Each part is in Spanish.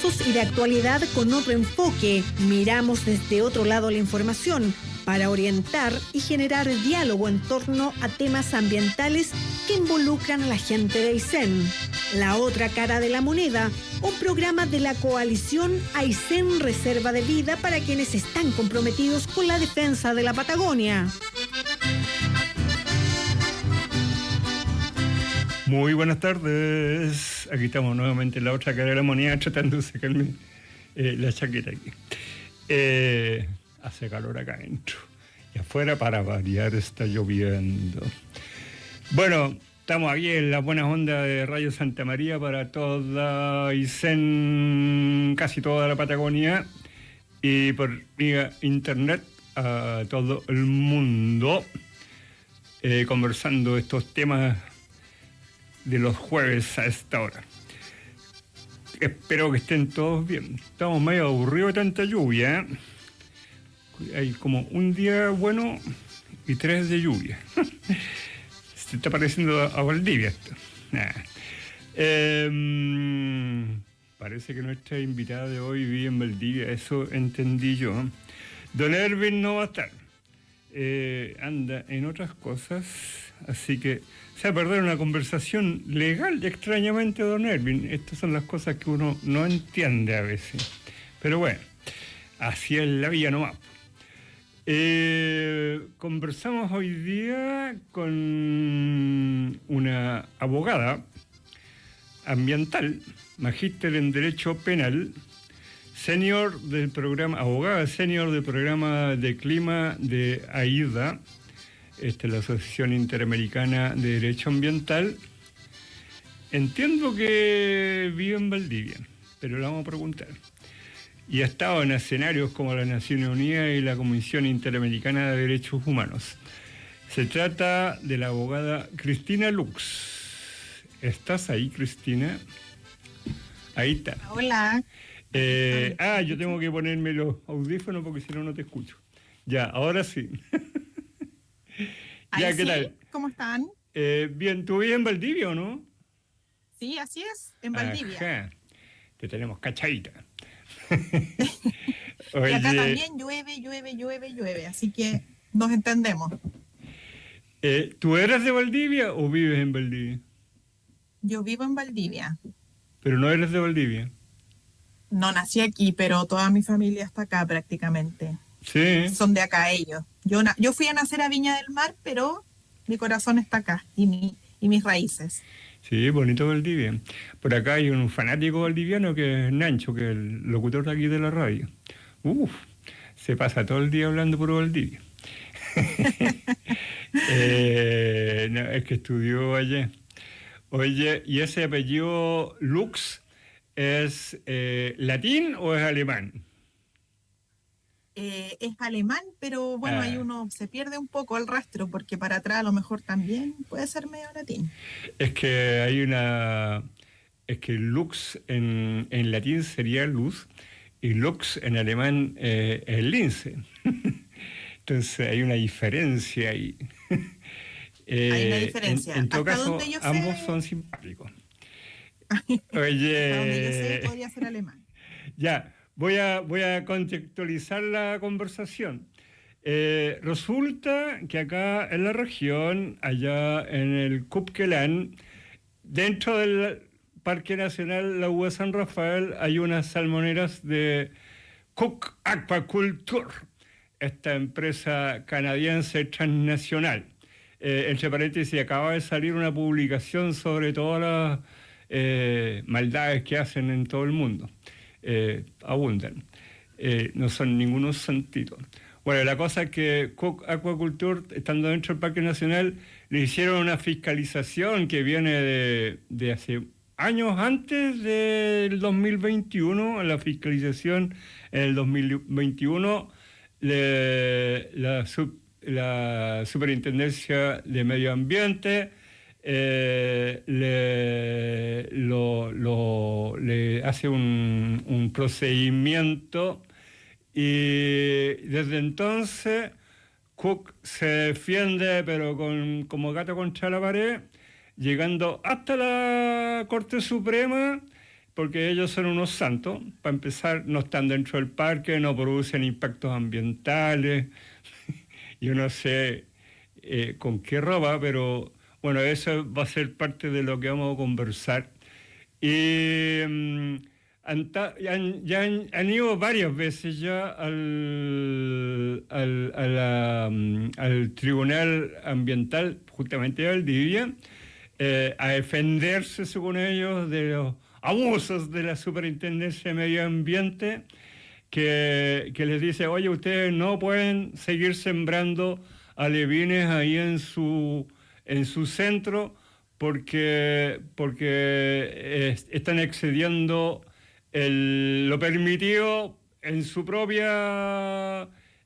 casos y de actualidad con otro enfoque. Miramos desde otro lado la información para orientar y generar diálogo en torno a temas ambientales que involucran a la gente de Aysén. La otra cara de la moneda, un programa de la coalición Aysén Reserva de Vida para quienes están comprometidos con la defensa de la Patagonia. Muy buenas tardes. Aquí estamos nuevamente en la otra cara de la moneda tratando de sacarme la chaqueta aquí. Hace calor acá adentro. Y afuera, para variar, está lloviendo. Bueno, estamos aquí en las buenas ondas de Radio Santa María para toda Aysén, casi toda la Patagonia, y por vía internet a todo el mundo, conversando estos temas de los jueves a esta hora. Espero que estén todos bien. Estamos medio aburridos de tanta lluvia, ¿eh? Hay como un día bueno y 3 de lluvia. Se está pareciendo a Valdivia esto. Parece que nuestra invitada de hoy vive en Valdivia, eso entendí yo. Don Erwin no va a estar. Anda en otras cosas, así que se va a perder una conversación legal, extrañamente, don Erwin. Estas son las cosas que uno no entiende a veces. Pero bueno, así es la vida nomás. Conversamos hoy día con una abogada ambiental, magíster en Derecho Penal, senior del programa, abogada senior del programa de clima de AIDA, la Asociación Interamericana de Derecho Ambiental. Entiendo que vive en Valdivia, pero la vamos a preguntar. Y ha estado en escenarios como las Naciones Unidas y la Comisión Interamericana de Derechos Humanos. Se trata de la abogada Cristina Lux. ¿Estás ahí, Cristina? Ahí está. Hola. Yo tengo que ponerme los audífonos porque si no, no te escucho. Ya, ahora sí. Ya, ¿qué sí? ¿Tal? ¿Cómo están? Bien, ¿tú vives en Valdivia o no? Sí, así es, en Valdivia. Ajá. Te tenemos cachadita. Y acá también llueve, así que nos entendemos. ¿Tú eres de Valdivia o vives en Valdivia? Yo vivo en Valdivia. ¿Pero no eres de Valdivia? No nací aquí, pero toda mi familia está acá prácticamente. Sí. Son de acá ellos. Yo fui a nacer a Viña del Mar, pero mi corazón está acá y mis raíces. Sí, bonito Valdivia. Por acá hay un fanático valdiviano que es Nancho, que es el locutor de aquí de la radio. Se pasa todo el día hablando por Valdivia. No, es que estudió allá. Oye, ¿y ese apellido Lux es latín o es alemán? Es alemán, pero bueno, ahí uno se pierde un poco el rastro, porque para atrás a lo mejor también puede ser medio latín. Es que es que Lux en latín sería luz, y Lux en alemán es lince. Entonces hay una diferencia ahí. Hay una diferencia. En todo caso, ambos son simpáticos. Oye, hasta donde yo sé, podría ser alemán. Ya. Voy a contextualizar la conversación. Resulta que acá en la región, allá en el Cupquelán, dentro del Parque Nacional La U de San Rafael, hay unas salmoneras de Cook Aquaculture, esta empresa canadiense transnacional. Entre paréntesis, acaba de salir una publicación sobre todas las maldades que hacen en todo el mundo. Abundan. No son ningunos santitos. Bueno, la cosa es que Cook Aquaculture, estando dentro del Parque Nacional, le hicieron una fiscalización que viene de hace años antes del 2021. La fiscalización en el 2021, la Superintendencia de Medio Ambiente le hace un procedimiento, y desde entonces Cook se defiende, pero como gato contra la pared, llegando hasta la Corte Suprema, porque ellos son unos santos. Para empezar, no están dentro del parque, no producen impactos ambientales. Yo no sé con qué roba, pero bueno, eso va a ser parte de lo que vamos a conversar. Y han ido varias veces ya al Tribunal Ambiental, justamente de Valdivia, a defenderse, según ellos, de los abusos de la Superintendencia de Medio Ambiente, que les dice, oye, ustedes no pueden seguir sembrando alevines ahí en su centro porque están excediendo lo permitido en su propia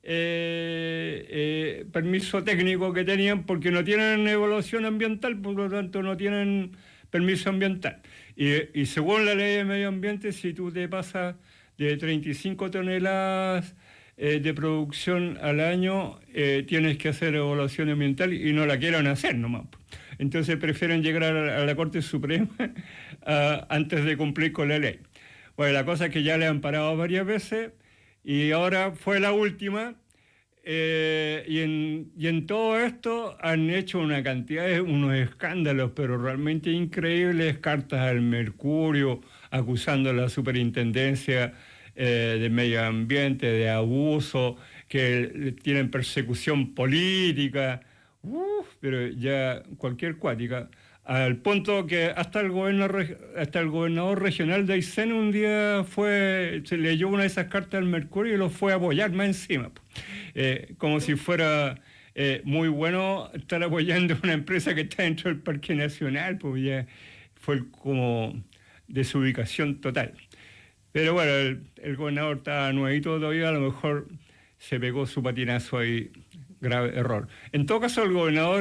permiso técnico que tenían, porque no tienen evaluación ambiental, por lo tanto no tienen permiso ambiental. Y según la ley de medio ambiente, si tú te pasas de 35 toneladas de producción al año, tienes que hacer evaluación ambiental, y no la quieren hacer nomás. Entonces prefieren llegar a la Corte Suprema antes de cumplir con la ley. Bueno, la cosa es que ya le han parado varias veces y ahora fue la última, y en todo esto han hecho una cantidad de unos escándalos, pero realmente increíbles, cartas al Mercurio acusando a la Superintendencia de Medio Ambiente de abuso, que tienen persecución política, pero ya cualquier cuática, al punto que hasta el gobernador regional de Aysén un día se leyó una de esas cartas al Mercurio y lo fue a apoyar más encima, como si fuera muy bueno estar apoyando una empresa que está dentro del Parque Nacional, pues ya fue como desubicación total. Pero bueno, el gobernador estaba nuevito todavía, a lo mejor se pegó su patinazo ahí, grave error. En todo caso, el gobernador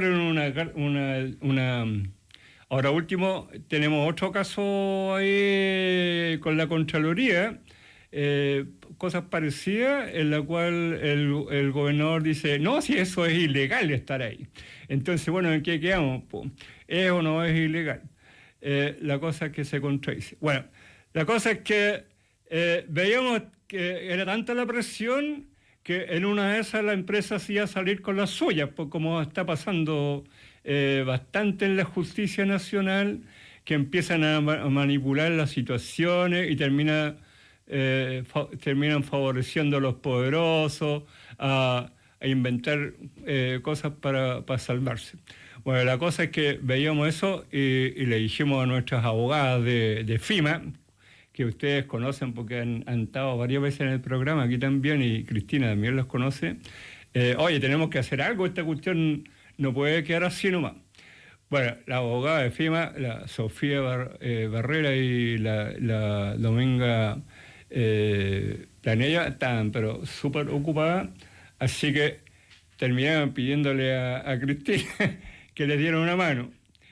en ahora último, tenemos otro caso ahí con la Contraloría, cosas parecidas, en la cual el gobernador dice, no, si eso es ilegal estar ahí. Entonces, bueno, ¿en qué quedamos? ¿Es o no es ilegal? La cosa es que se contradice. Bueno, la cosa es que veíamos que era tanta la presión que en una de esas la empresa hacía salir con las suyas, pues como está pasando bastante en la justicia nacional, que empiezan a manipular las situaciones y terminan favoreciendo a los poderosos, a inventar cosas para salvarse. Bueno, la cosa es que veíamos eso y le dijimos a nuestras abogadas de FIMA, que ustedes conocen porque han estado varias veces en el programa, aquí también, y Cristina también los conoce, oye, tenemos que hacer algo, esta cuestión no puede quedar así nomás. Bueno, la abogada de FIMA, la Sofía Barrera y la Dominga Planella, estaban pero súper ocupadas, así que terminaron pidiéndole a Cristina que le diera una mano.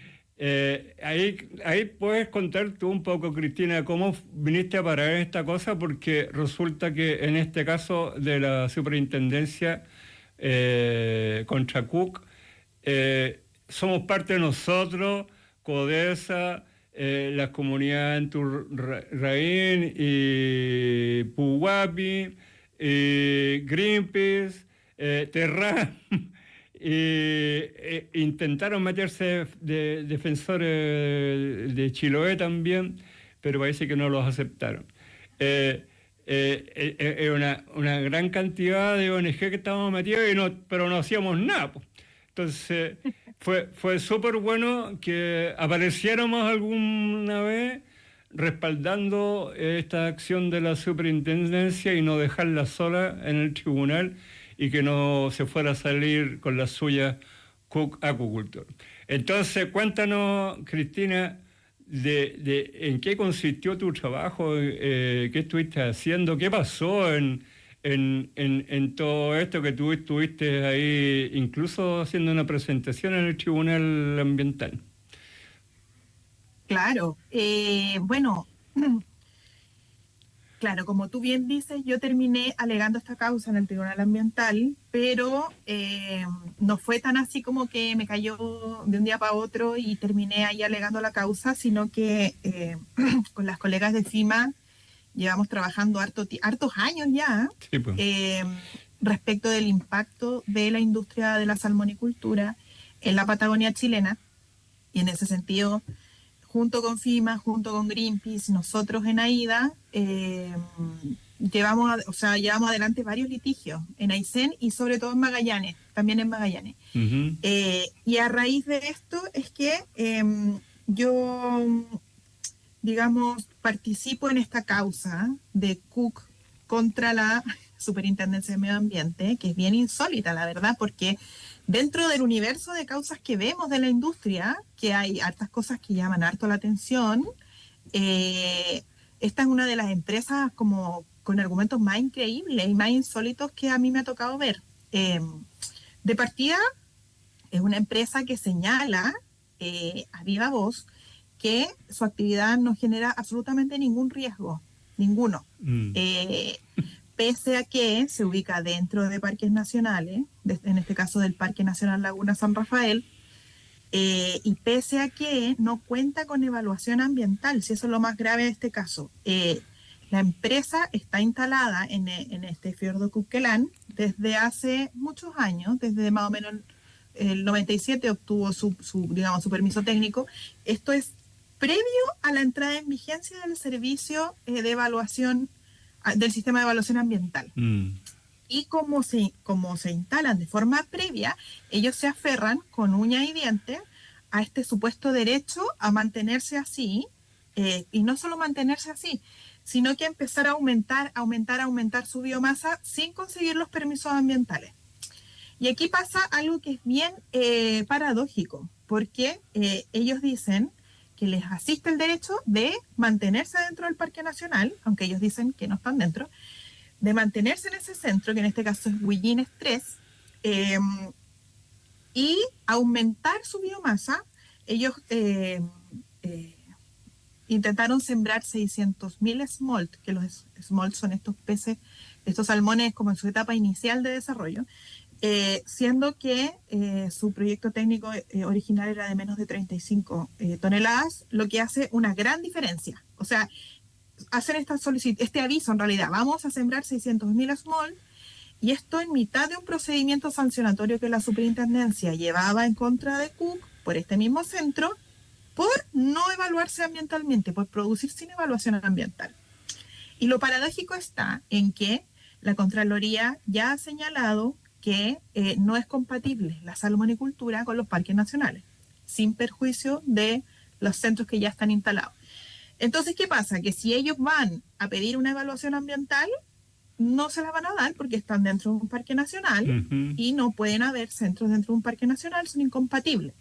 Ahí puedes contar tú un poco, Cristina, cómo viniste a parar en esta cosa, porque resulta que en este caso de la superintendencia contra Cook, somos parte de nosotros, CODESA, las comunidades Anturraín y Puhuapi, Greenpeace, Terram, intentaron meterse de defensores de Chiloé también, pero parece que no los aceptaron. Una gran cantidad de ONG que estábamos metidos, pero no hacíamos nada, pues. Entonces fue súper bueno que apareciéramos alguna vez respaldando esta acción de la superintendencia y no dejarla sola en el tribunal, y que no se fuera a salir con la suya Cook Aquaculture. Entonces, cuéntanos, Cristina, de en qué consistió tu trabajo, qué estuviste haciendo, qué pasó en todo esto, que tú estuviste ahí incluso haciendo una presentación en el Tribunal Ambiental. Claro, bueno, claro, como tú bien dices, yo terminé alegando esta causa en el Tribunal Ambiental, pero no fue tan así como que me cayó de un día para otro y terminé ahí alegando la causa, sino que con las colegas de FIMA llevamos trabajando hartos años ya Sí, pues. respecto del impacto de la industria de la salmonicultura en la Patagonia chilena. Y en ese sentido, junto con FIMA, junto con Greenpeace, nosotros en AIDA llevamos adelante varios litigios en Aysén y sobre todo en Magallanes, también en Magallanes. Ujú. Y a raíz de esto es que yo, digamos, participo en esta causa de Cook contra la Superintendencia de Medio Ambiente, que es bien insólita, la verdad, porque dentro del universo de causas que vemos de la industria, que hay hartas cosas que llaman harto la atención, esta es una de las empresas como con argumentos más increíbles y más insólitos que a mí me ha tocado ver. De partida, es una empresa que señala a viva voz que su actividad no genera absolutamente ningún riesgo, ninguno. Pese a que se ubica dentro de parques nacionales, en este caso del Parque Nacional Laguna San Rafael, y pese a que no cuenta con evaluación ambiental, si eso es lo más grave de este caso. La empresa está instalada en este fiordo Cuquelán desde hace muchos años, desde más o menos el 97 obtuvo su permiso técnico. Esto es previo a la entrada en vigencia del servicio de evaluación del sistema de evaluación ambiental. Y como se instalan de forma previa, ellos se aferran con uña y diente a este supuesto derecho a mantenerse así, y no solo mantenerse así, sino que empezar a aumentar su biomasa sin conseguir los permisos ambientales. Y aquí pasa algo que es bien paradójico, porque ellos dicen que les asiste el derecho de mantenerse dentro del Parque Nacional, aunque ellos dicen que no están dentro, de mantenerse en ese centro, que en este caso es Huillines 3, y aumentar su biomasa. Ellos intentaron sembrar 600.000 smolt, que los smolt son estos peces, estos salmones como en su etapa inicial de desarrollo, siendo que su proyecto técnico original era de menos de 35 toneladas, lo que hace una gran diferencia. O sea, hacen este aviso en realidad, vamos a sembrar 600.000 smolt, y esto en mitad de un procedimiento sancionatorio que la superintendencia llevaba en contra de Cook por este mismo centro, por no evaluarse ambientalmente, por producir sin evaluación ambiental. Y lo paradójico está en que la Contraloría ya ha señalado que no es compatible la salmonicultura con los parques nacionales, sin perjuicio de los centros que ya están instalados. Entonces, ¿qué pasa? Que si ellos van a pedir una evaluación ambiental, no se la van a dar porque están dentro de un parque nacional y no pueden haber centros dentro de un parque nacional, son incompatibles.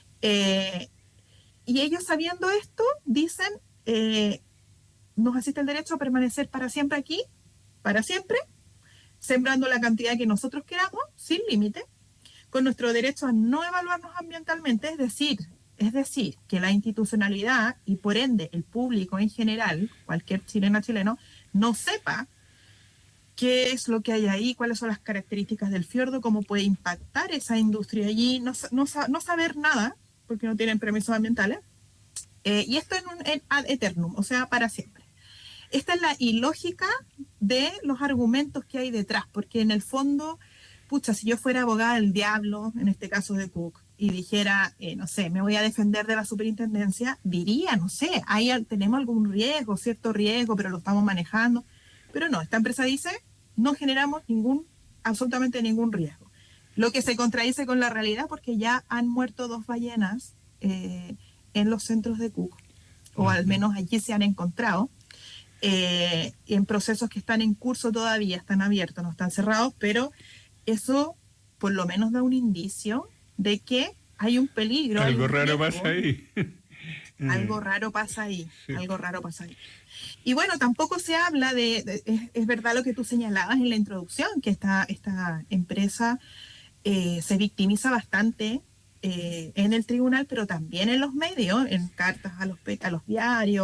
Y ellos, sabiendo esto, dicen, nos asiste el derecho a permanecer para siempre aquí, para siempre, sembrando la cantidad que nosotros queramos, sin límite, con nuestro derecho a no evaluarnos ambientalmente, es decir, que la institucionalidad y por ende el público en general, cualquier chileno, no sepa qué es lo que hay ahí, cuáles son las características del fiordo, cómo puede impactar esa industria allí, no saber nada, porque no tienen permisos ambientales, y esto en ad eternum, o sea, para siempre. Esta es la ilógica de los argumentos que hay detrás, porque en el fondo, pucha, si yo fuera abogada del diablo, en este caso de Cook, y dijera, no sé, me voy a defender de la superintendencia, diría, no sé, tenemos algún riesgo, cierto riesgo, pero lo estamos manejando. Pero no, esta empresa dice, no generamos absolutamente ningún riesgo. Lo que se contradice con la realidad, porque ya han muerto 2 ballenas en los centros de Cook, o al menos allí se han encontrado, en procesos que están en curso todavía, están abiertos, no están cerrados, pero eso por lo menos da un indicio de que hay un peligro. Algo raro pasa ahí. Algo raro pasa ahí, sí. Algo raro pasa ahí. Y bueno, tampoco se habla es verdad lo que tú señalabas en la introducción, que esta empresa se victimiza bastante en el tribunal, pero también en los medios, en cartas a los diarios,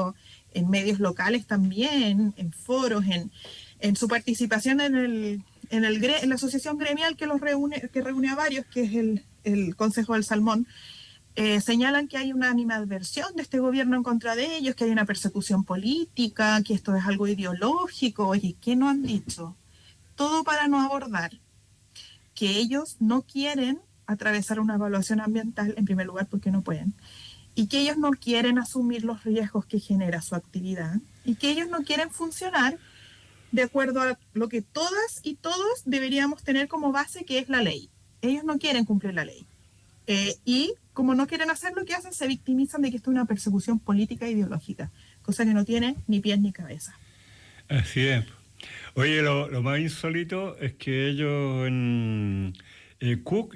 en medios locales también, en foros, en su participación en la asociación gremial que reúne a varios, que es el Consejo del Salmón. Señalan que hay una animadversión de este gobierno en contra de ellos, que hay una persecución política, que esto es algo ideológico. Oye, ¿qué no han dicho? Todo para no abordar que ellos no quieren atravesar una evaluación ambiental, en primer lugar porque no pueden, y que ellos no quieren asumir los riesgos que genera su actividad, y que ellos no quieren funcionar de acuerdo a lo que todas y todos deberíamos tener como base, que es la ley. Ellos no quieren cumplir la ley. Y como no quieren hacer lo que hacen, se victimizan de que esto es una persecución política e ideológica, cosa que no tiene ni pies ni cabeza. Así es. Oye, lo más insólito es que ellos en Cook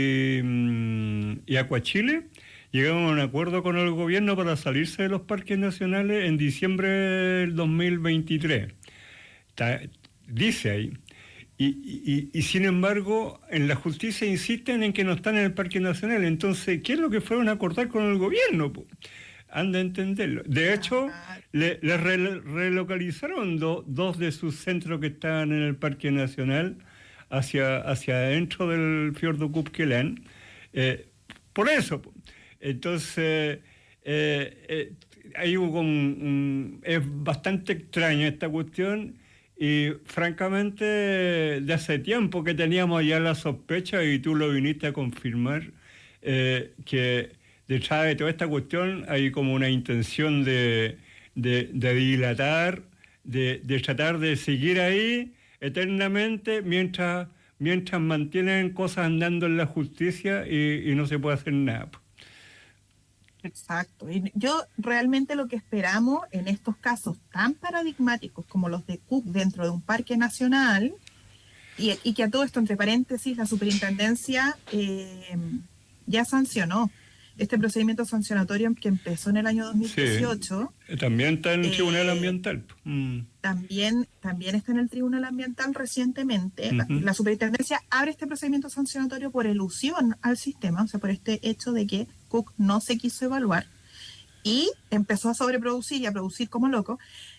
y Acuachile llegaron a un acuerdo con el gobierno para salirse de los parques nacionales en diciembre del 2023. Dice ahí. Y sin embargo, en la justicia insisten en que no están en el Parque Nacional. Entonces, ¿qué es lo que fueron a acordar con el gobierno? Han de entenderlo. De hecho, les relocalizaron dos de sus centros que estaban en el Parque Nacional hacia adentro del fiordo Kupkelan. Por eso. Entonces, es bastante extraña esta cuestión. Y francamente, de hace tiempo que teníamos ya la sospecha, y tú lo viniste a confirmar, que detrás de toda esta cuestión hay como una intención de dilatar, de tratar de seguir ahí eternamente mientras mantienen cosas andando en la justicia y no se puede hacer nada. Exacto. Y yo realmente lo que esperamos en estos casos tan paradigmáticos como los de Cook dentro de un parque nacional, y que a todo esto, entre paréntesis, la superintendencia ya sancionó este procedimiento sancionatorio que empezó en el año 2018. Sí. También está en el Tribunal Ambiental. También está en el Tribunal Ambiental recientemente. La superintendencia abre este procedimiento sancionatorio por elusión al sistema, o sea, por este hecho de que Cook no se quiso evaluar y empezó a sobreproducir y a producir como loco.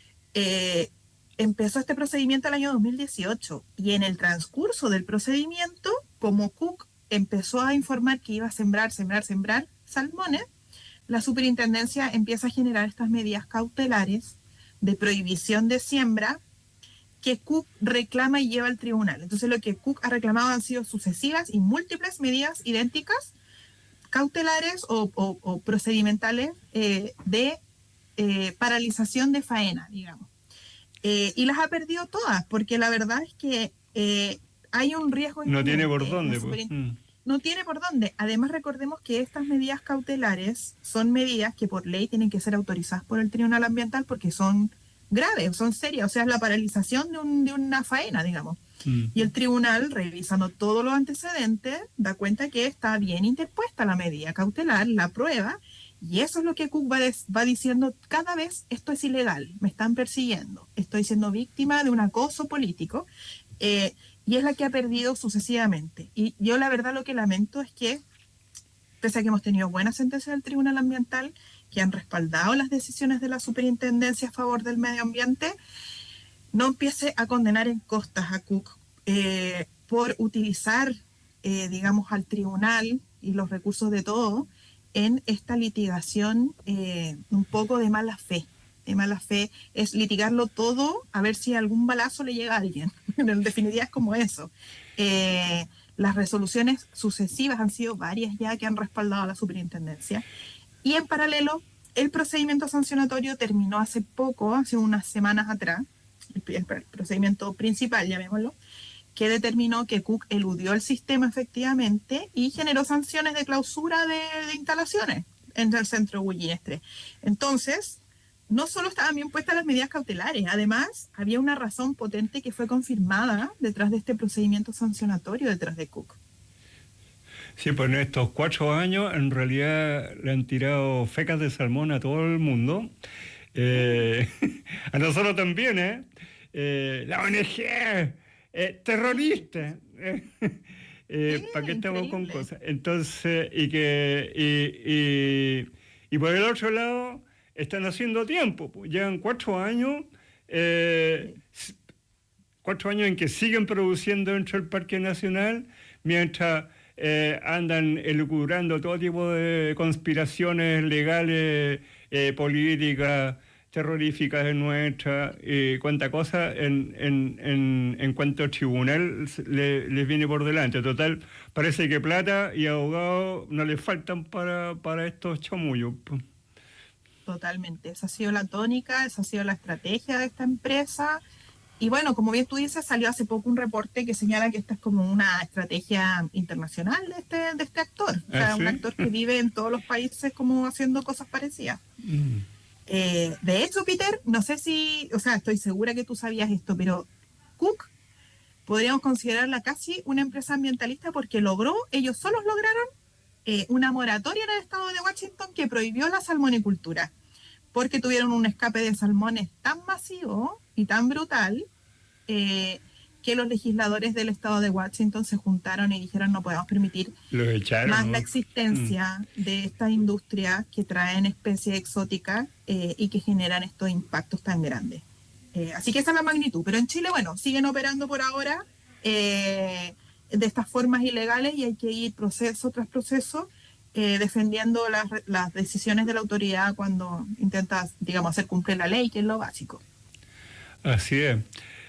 Empezó este procedimiento el año 2018 y en el transcurso del procedimiento, como Cook empezó a informar que iba a sembrar salmones, la superintendencia empieza a generar estas medidas cautelares de prohibición de siembra que Cook reclama y lleva al tribunal. Entonces lo que Cook ha reclamado han sido sucesivas y múltiples medidas idénticas, cautelares o procedimentales de paralización de faena, digamos. Y las ha perdido todas, porque la verdad es que hay un riesgo. No tiene por dónde. No tiene por dónde. Además, recordemos que estas medidas cautelares son medidas que por ley tienen que ser autorizadas por el Tribunal Ambiental porque son graves, son serias, o sea, es la paralización de una faena, digamos. Y el tribunal, revisando todos los antecedentes, da cuenta que está bien interpuesta la medida cautelar, la prueba, y eso es lo que Cook va diciendo cada vez: esto es ilegal, me están persiguiendo, estoy siendo víctima de un acoso político. Y es la que ha perdido sucesivamente. Y yo la verdad lo que lamento es que, pese a que hemos tenido buenas sentencias del Tribunal Ambiental que han respaldado las decisiones de la superintendencia a favor del medio ambiente, no empiece a condenar en costas a Cook por utilizar, digamos, al tribunal y los recursos de todo en esta litigación un poco de mala fe. De mala fe es litigarlo todo a ver si algún balazo le llega a alguien. En definitiva es como eso. Las resoluciones sucesivas han sido varias ya que han respaldado a la superintendencia. Y en paralelo, el procedimiento sancionatorio terminó hace poco, hace unas semanas atrás, el procedimiento principal, llamémoslo, que determinó que Cook eludió el sistema efectivamente y generó sanciones de clausura de instalaciones en el centro Bullinestre. Entonces, no solo estaban bien puestas las medidas cautelares, además había una razón potente que fue confirmada detrás de este procedimiento sancionatorio detrás de Cook. Sí, pues en estos 4 años en realidad le han tirado fecas de salmón a todo el mundo. A nosotros también, la ONG, terrorista. ¿Para qué estamos con cosas? Entonces, y por el otro lado, están haciendo tiempo. Pues. Llevan 4 años, 4 años en que siguen produciendo dentro del Parque Nacional, mientras andan elucubrando todo tipo de conspiraciones legales, políticas, terroríficas de nuestra, y cuánta cosa en cuanto al tribunal les viene por delante. Total, parece que plata y abogados no les faltan para estos chamullos. Totalmente. Esa ha sido la tónica, esa ha sido la estrategia de esta empresa. Y bueno, como bien tú dices, salió hace poco un reporte que señala que esta es como una estrategia internacional de este actor. O sea, ¿sí? Un actor que vive en todos los países como haciendo cosas parecidas. De hecho, Peter, no sé si, o sea, estoy segura que tú sabías esto, pero Cook podríamos considerarla casi una empresa ambientalista porque ellos solos lograron una moratoria en el estado de Washington que prohibió la salmonicultura, porque tuvieron un escape de salmones tan masivo y tan brutal que los legisladores del estado de Washington se juntaron y dijeron no podemos permitir más la existencia de estas industrias que traen especies exóticas y que generan estos impactos tan grandes. Así que esa es la magnitud. Pero en Chile, bueno, siguen operando por ahora de estas formas ilegales y hay que ir proceso tras proceso defendiendo las decisiones de la autoridad cuando intenta, digamos, hacer cumplir la ley, que es lo básico. Así es.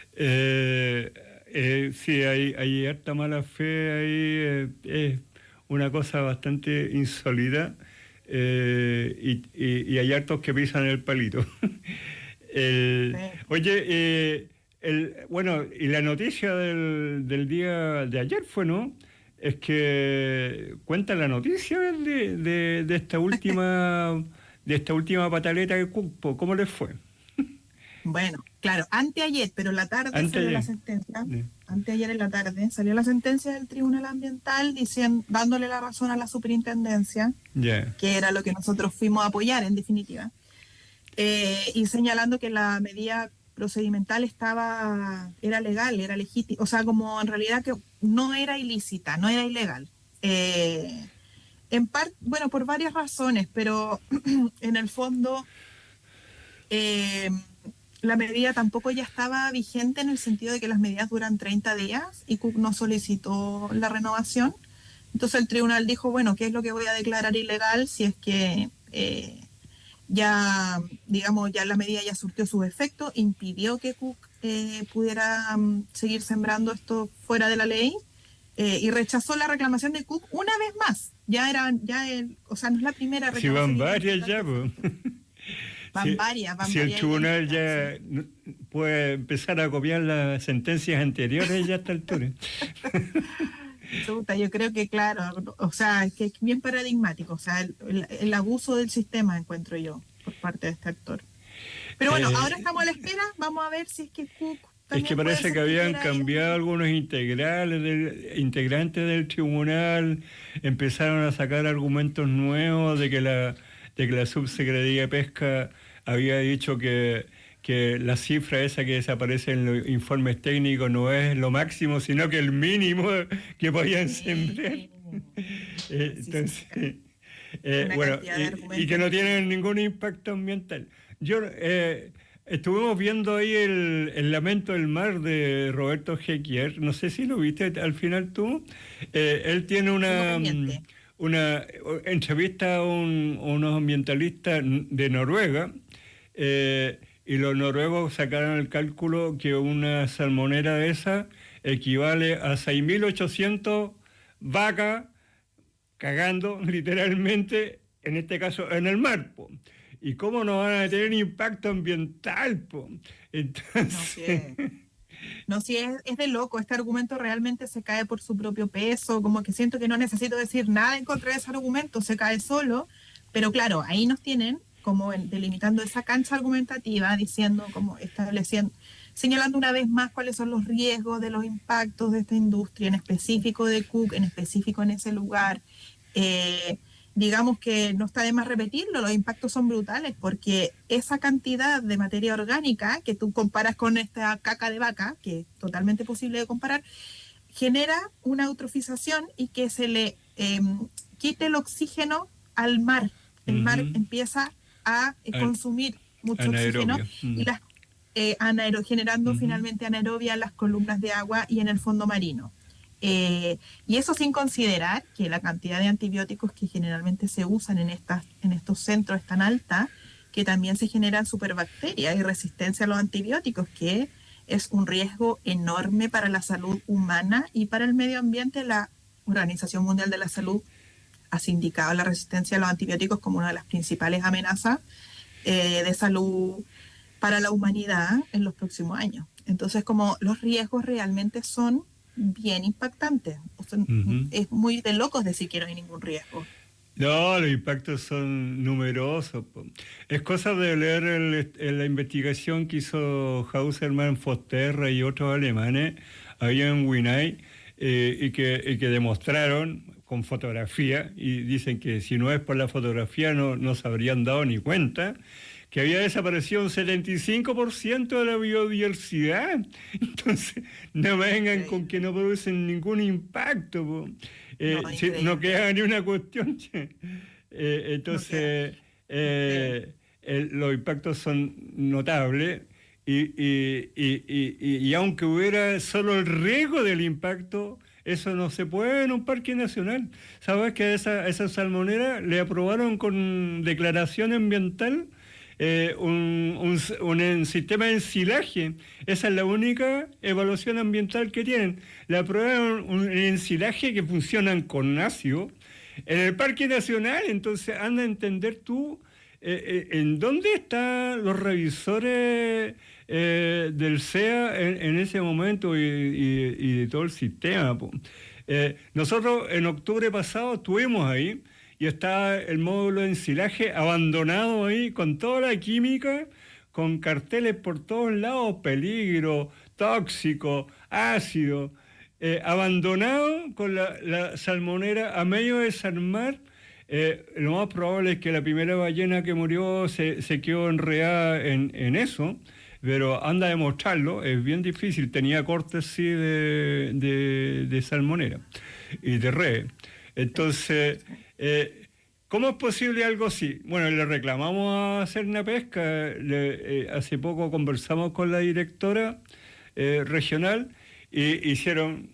Sí, hay harta mala fe ahí, es una cosa bastante insólita y hay hartos que pisan el palito. Oye, bueno, y la noticia del día de ayer fue, ¿no? Es que cuenta la noticia de esta última pataleta de Cook, ¿cómo les fue? Bueno, claro, anteayer, pero en la tarde salió la sentencia. Anteayer en la tarde salió la sentencia del Tribunal Ambiental dándole la razón a la superintendencia, que era lo que nosotros fuimos a apoyar en definitiva, y señalando que la medida procedimental era legal, era legítima, o sea, como en realidad que no era ilícita, no era ilegal. En parte, bueno, por varias razones, pero en el fondo la medida tampoco ya estaba vigente en el sentido de que las medidas duran 30 días y Cook no solicitó la renovación. Entonces el tribunal dijo, bueno, ¿qué es lo que voy a declarar ilegal si es que ya la medida ya surtió sus efectos, impidió que Cook pudiera seguir sembrando esto fuera de la ley y rechazó la reclamación de Cook una vez más. O sea, no es la primera reclamación. Si van varias ya, pues. Van varias. Si el tribunal ya puede empezar a copiar las sentencias anteriores ya a esta altura. Yo creo que claro, o sea, es que es bien paradigmático, o sea, el abuso del sistema encuentro yo por parte de este actor. Pero bueno, ahora estamos a la espera, vamos a ver si es que Cook es que parece que habían cambiado algunos integrantes del tribunal, empezaron a sacar argumentos nuevos de que la subsecretaría de Pesca había dicho que la cifra esa que desaparece en los informes técnicos no es lo máximo, sino que el mínimo que podían sembrar. Entonces, bueno, y que no tienen ningún impacto ambiental. Estuvimos viendo ahí el Lamento del Mar de Roberto Hequier, no sé si lo viste al final tú. Él tiene una entrevista a unos ambientalistas de Noruega, y los noruegos sacaron el cálculo que una salmonera de esa equivale a 6.800 vacas cagando literalmente, en este caso en el mar, po. ¿Y cómo no van a tener impacto ambiental, po? Entonces... No, sí, es de loco. Este argumento realmente se cae por su propio peso, como que siento que no necesito decir nada en contra de ese argumento, se cae solo, pero claro, ahí nos tienen como delimitando esa cancha argumentativa, diciendo, como señalando una vez más cuáles son los riesgos de los impactos de esta industria, en específico de Cook, en específico en ese lugar. Digamos que no está de más repetirlo, los impactos son brutales porque esa cantidad de materia orgánica que tú comparas con esta caca de vaca, que es totalmente posible de comparar, genera una eutrofización y que se le quite el oxígeno al mar. El mar empieza a consumir mucho oxígeno y las generando finalmente anaerobia en las columnas de agua y en el fondo marino. Y eso sin considerar que la cantidad de antibióticos que generalmente se usan en estos centros es tan alta que también se generan superbacterias y resistencia a los antibióticos, que es un riesgo enorme para la salud humana y para el medio ambiente. La Organización Mundial de la Salud ha indicado la resistencia a los antibióticos como una de las principales amenazas de salud para la humanidad en los próximos años. Entonces, como los riesgos realmente son bien impactantes. O sea, es muy de locos decir que no hay ningún riesgo. No, los impactos son numerosos. Es cosa de leer la investigación que hizo Hausermann, Fosterra y otros alemanes ahí en Winay, y que demostraron con fotografía, y dicen que si no es por la fotografía no se habrían dado ni cuenta, que había desaparecido un 75% de la biodiversidad. Entonces, no vengan con que no producen ningún impacto. No queda ni una cuestión. Entonces, los impactos son notables y aunque hubiera solo el riesgo del impacto, eso no se puede en un parque nacional. ¿Sabes que a esa salmonera le aprobaron con declaración ambiental un sistema de ensilaje? Esa es la única evaluación ambiental que tienen. Le aprobaron un ensilaje que funcionan con ácido en el Parque Nacional. Entonces anda a entender tú en dónde están los revisores del CEA en ese momento y de todo el sistema. Nosotros en octubre pasado estuvimos ahí y está el módulo de ensilaje abandonado ahí con toda la química, con carteles por todos lados, peligro, tóxico, ácido, abandonado con la salmonera a medio de desarmar. Lo más probable es que la primera ballena que murió se quedó enredada en eso, pero anda a demostrarlo, es bien difícil, tenía cortes sí de salmonera y de red. Entonces, ¿cómo es posible algo así? Bueno, le reclamamos a Serna Pesca, hace poco conversamos con la directora regional y hicieron,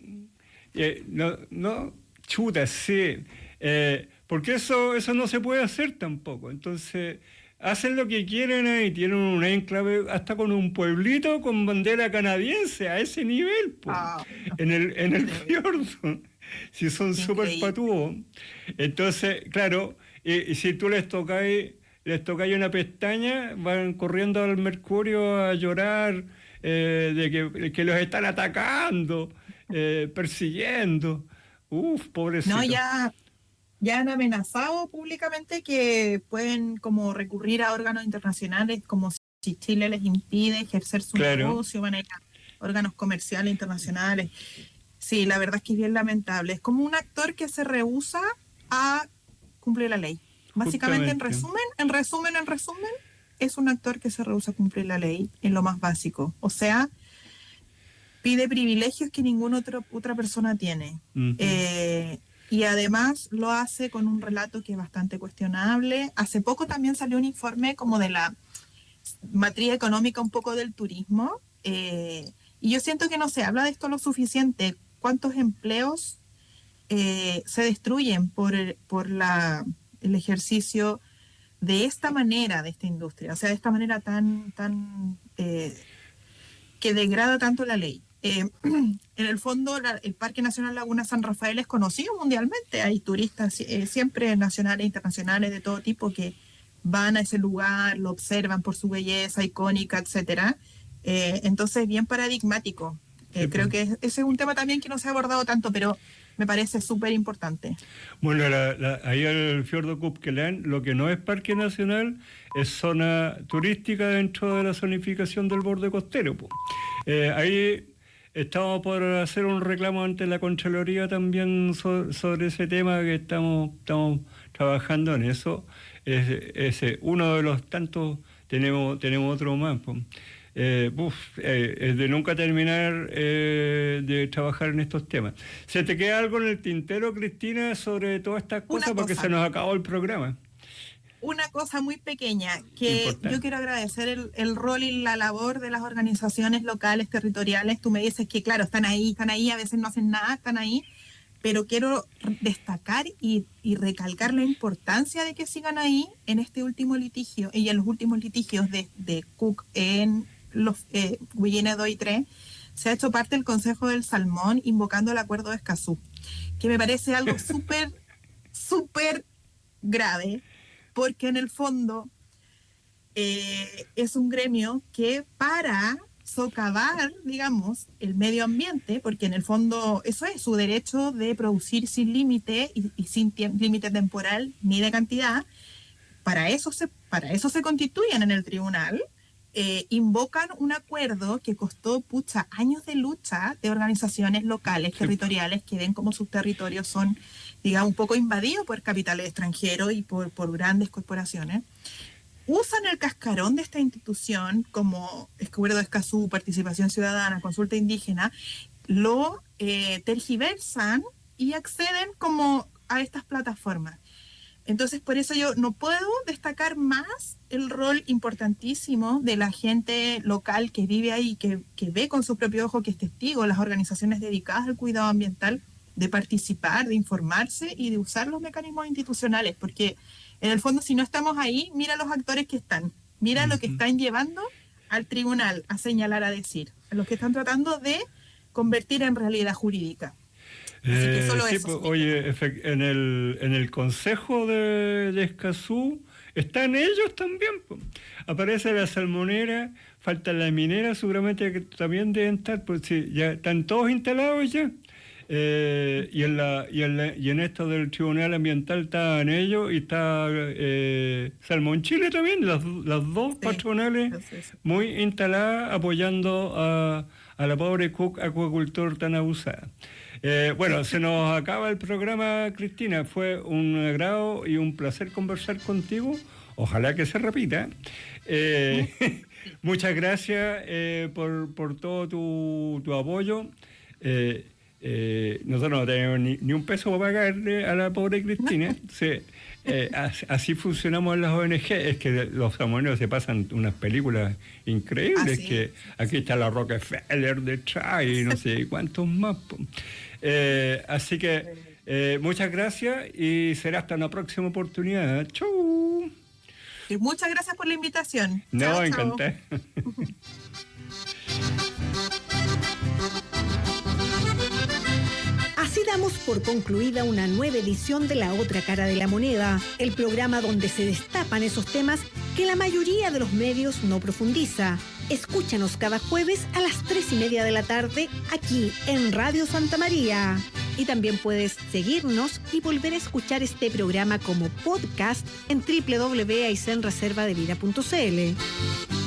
porque eso no se puede hacer tampoco. Entonces, hacen lo que quieren ahí, tienen un enclave hasta con un pueblito con bandera canadiense a ese nivel, en el fiordo. Si son súper patúos. Entonces, claro, y si tú les tocáis una pestaña, van corriendo al Mercurio a llorar de que los están atacando, persiguiendo. Pobrecito. No, ya han amenazado públicamente que pueden como recurrir a órganos internacionales, como si Chile les impide ejercer su negocio, van a ir a órganos comerciales internacionales. Sí, la verdad es que es bien lamentable. Es como un actor que se rehúsa a cumplir la ley. Básicamente, en resumen, es un actor que se rehúsa a cumplir la ley en lo más básico. O sea, pide privilegios que ninguna otra persona tiene. Y además lo hace con un relato que es bastante cuestionable. Hace poco también salió un informe como de la matriz económica un poco del turismo. Y yo siento que no se habla de esto lo suficiente. ¿Cuántos empleos se destruyen por el ejercicio de esta manera de esta industria? O sea, de esta manera tan que degrada tanto la ley. En el fondo, el Parque Nacional Laguna San Rafael es conocido mundialmente. Hay turistas siempre nacionales e internacionales de todo tipo que van a ese lugar, lo observan por su belleza icónica, etcétera. Entonces, bien paradigmático. Creo que ese es un tema también que no se ha abordado tanto, pero me parece súper importante. Bueno, ahí el fiordo Kupkelan, lo que no es parque nacional, es zona turística dentro de la zonificación del borde costero. Ahí estamos por hacer un reclamo ante la Contraloría también sobre ese tema, que estamos trabajando en eso. Es uno de los tantos, tenemos otro más. Es de nunca terminar de trabajar en estos temas. ¿Se te queda algo en el tintero, Cristina, sobre todas estas cosas? Porque se nos acabó el programa. una cosa muy pequeña, que Importante. yo quiero agradecer el rol y la labor de las organizaciones locales, territoriales. Tú me dices que, claro, están ahí, a veces no hacen nada, están ahí, pero quiero destacar y recalcar la importancia de que sigan ahí en este último litigio y en los últimos litigios de Cook en los Guyana 2 y 3. Se ha hecho parte del Consejo del Salmón invocando el Acuerdo de Escazú, que me parece algo súper grave, porque en el fondo es un gremio que para socavar, digamos, el medio ambiente, porque en el fondo eso es su derecho de producir sin límite y sin límite temporal ni de cantidad, para eso se constituyen en el tribunal, invocan un acuerdo que costó años de lucha de organizaciones locales, territoriales, que ven como sus territorios son, digamos, un poco invadidos por capitales extranjeros y por grandes corporaciones. Usan el cascarón de esta institución como Acuerdo de Escazú, participación ciudadana, consulta indígena, lo tergiversan y acceden como a estas plataformas. Entonces, por eso yo no puedo destacar más el rol importantísimo de la gente local que vive ahí, que ve con su propio ojo, que es testigo, las organizaciones dedicadas al cuidado ambiental, de participar, de informarse y de usar los mecanismos institucionales, porque en el fondo, si no estamos ahí, mira los actores que están, mira lo que están llevando al tribunal a señalar, a decir, a los que están tratando de convertir en realidad jurídica. Así que solo sí, eso. pues, oye, en el Consejo de Escazú están ellos también. Pues. Aparece la salmonera, falta la minera, seguramente que también deben estar, pues sí, ya están todos instalados ya. Y en esto del Tribunal Ambiental están ellos y está Salmón Chile también, las dos patronales muy instaladas apoyando a la pobre Cook acuacultor tan abusada. Bueno, se nos acaba el programa, Cristina. Fue un agrado y un placer conversar contigo. Ojalá que se repita. Muchas gracias por todo tu apoyo. Nosotros no tenemos ni un peso para pagarle a la pobre Cristina. Sí, así funcionamos en las ONG. Es que los salmoneros se pasan unas películas increíbles. Que aquí está la Rockefeller detrás y no sé cuántos más. Así que muchas gracias y será hasta una próxima oportunidad. ¡Chau! Y muchas gracias por la invitación. No, chao, encanté. Así damos por concluida una nueva edición de La Otra Cara de la Moneda, el programa donde se destapan esos temas que la mayoría de los medios no profundiza. Escúchanos cada jueves a las 3:30 de la tarde aquí en Radio Santa María. Y también puedes seguirnos y volver a escuchar este programa como podcast en www.aicenreservadevida.cl.